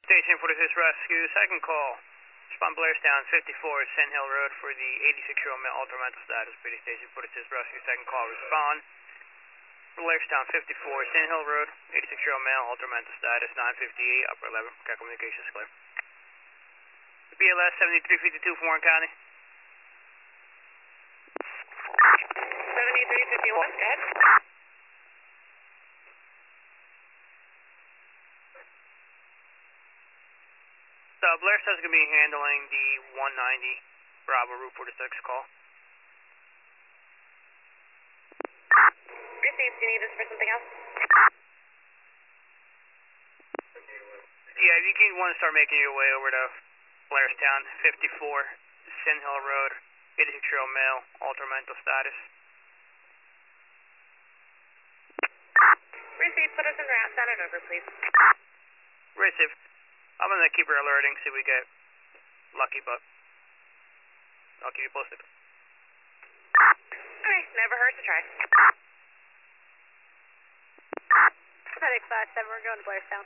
Station 46 Rescue, second call. Respond Blairstown 54 Sand Hill Road for the 86-year-old male, altered mental status. PD Station 46 Rescue, second call. Respond. Blairstown 54 Sand Hill Road, 86-year-old male, altered mental status, 958, upper 11. Cat communications clear. BLS 7352 for Warren County. 7351, go ahead. So Blairstown's going to be handling the 190 Bravo Route 46 call. Received, do you need this for something else? Yeah, if you can want to start making your way over to Blairstown 54 Sand Hill Road, 86-year-old male, altered mental status. Received, put us in route, send it over, please. Received. I'm going to keep her alerting, see if we get lucky, but I'll keep you posted. Okay, never hurts to try. Medic 57, we're going to Blairstown.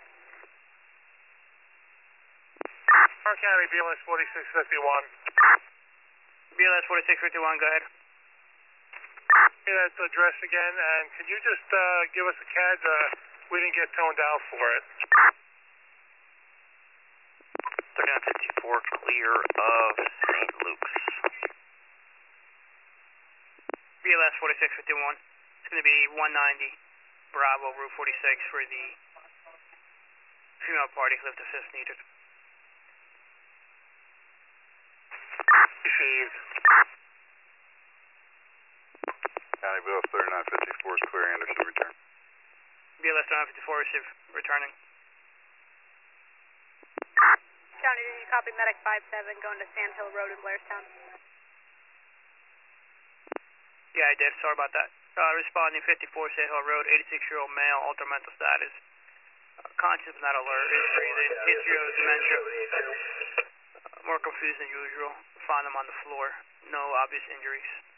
Warren County, BLS 4651. BLS 4651, go ahead. Hey, that's the address again, and can you just give us a CAD? We didn't get toned out for it. 3954, clear of St. Luke's. BLS 4651. It's going to be 190 Bravo Route 46 for the female party, lift assist needed. Received. County BLS 3954 is clear. Anderson, return. BLS 954 receive, returning. County, did you copy Medic 57 going to Sand Hill Road in Blairstown? Yeah, I did. Sorry about that. Responding 54 Sand Hill Road, 86-year-old male, altered mental status. Conscious but not alert. Is breathing. History of dementia. More confused than usual. Found him on the floor. No obvious injuries.